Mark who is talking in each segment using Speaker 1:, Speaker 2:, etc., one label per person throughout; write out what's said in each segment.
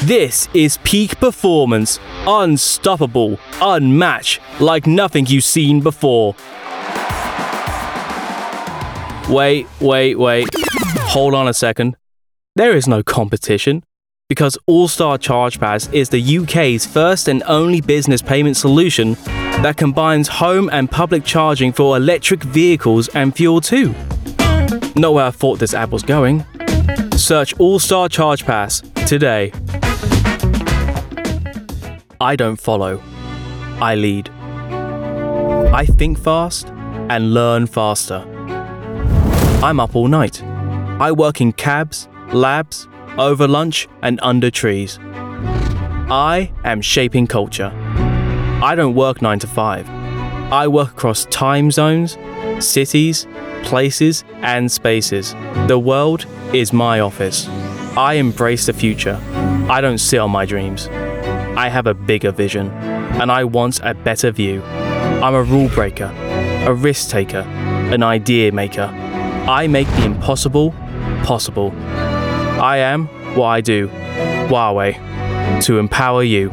Speaker 1: This is peak performance, unstoppable, unmatched, like nothing you've seen before. Wait. Hold on a second. There is no competition, because All-Star ChargePass is the UK's first and only business payment solution that combines home and public charging for electric vehicles and fuel too. Not where I thought this app was going. Search All-Star ChargePass today. I don't follow, I lead. I think fast and learn faster. I'm up all night. I work in cabs, labs, over lunch and under trees. I am shaping culture. I don't work 9 to 5. I work across time zones, cities, places and spaces. The world is my office. I embrace the future. I don't sit on my dreams. I have a bigger vision, and I want a better view. I'm a rule breaker, a risk taker, an idea maker. I make the impossible possible. I am what I do. Huawei, to empower you.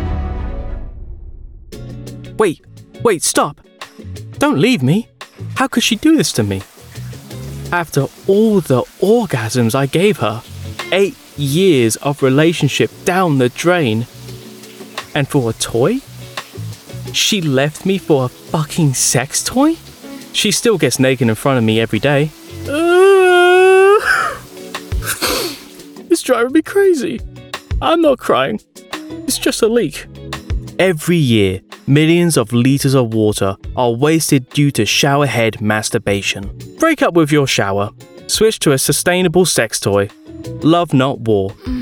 Speaker 1: Wait, stop. Don't leave me. How could she do this to me? After all the orgasms I gave her, 8 years of relationship down the drain, and for a toy? She left me for a fucking sex toy? She still gets naked in front of me every day. It's driving me crazy. I'm not crying. It's just a leak. Every year, millions of liters of water are wasted due to showerhead masturbation. Break up with your shower. Switch to a sustainable sex toy. Love, not war.